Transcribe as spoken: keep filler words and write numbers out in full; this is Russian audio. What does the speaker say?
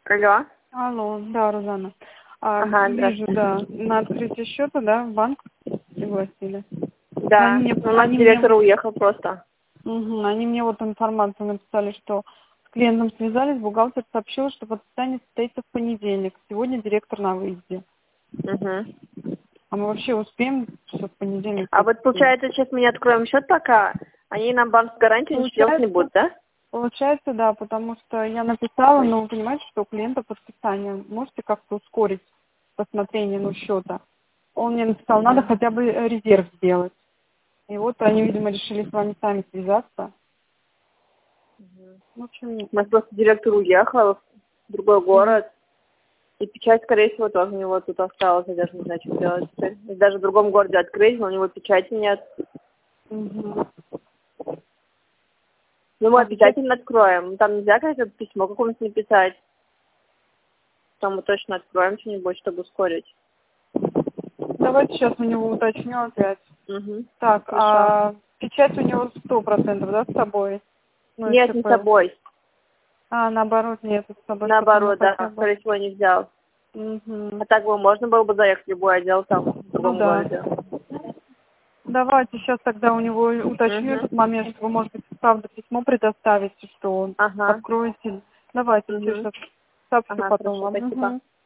Алло. Алло, да, Розанна. А, Ага, вижу, да, на открытие счета, да, в банк пригласили. Да, Они мне, у нас они директор мне, уехал просто. угу, они мне вот информацию написали, что с клиентом связались, бухгалтер сообщил, что подписание состоится в понедельник. Сегодня директор на выезде. Угу. А мы вообще успеем, что в понедельник? А вот получается, сейчас мы не откроем счет пока, они нам банк с гарантией ничего делать не будут, да? Получается, да, потому что я написала, но вы понимаете, что у клиента подписание. Можете как-то ускорить посмотрение ну, счета? Он мне написал, надо хотя бы резерв сделать. И вот они, видимо, решили с вами сами связаться. В общем, У нас просто директор уехал в другой город. И печать, скорее всего, тоже у него тут осталась. Я даже не знаю, что делать теперь. Если даже в другом городе открыть, но у него печати нет. угу. Ну, мы А печать- обязательно откроем. Там нельзя какое-то письмо какому-то написать. Там мы точно откроем что-нибудь, чтобы ускорить. Давайте сейчас у него уточню опять. Угу. Так, Хорошо. а печать у него сто процентов, да, с собой? Ну, Нет, если не с по- собой. А, наоборот, нет, с собой. чтобы Наоборот, ну, да, хотя бы- скорее всего, не взял. Мгм. А так бы можно было бы заехать в любой отдел там, в другом Ну да. городе. Давайте сейчас тогда у него уточню Угу. этот момент, что вы, может быть, правда, письмо предоставите, что он Ага. откроете. Давайте Угу. сейчас сообщу Ага, потом хорошо, вам. спасибо. Мгм.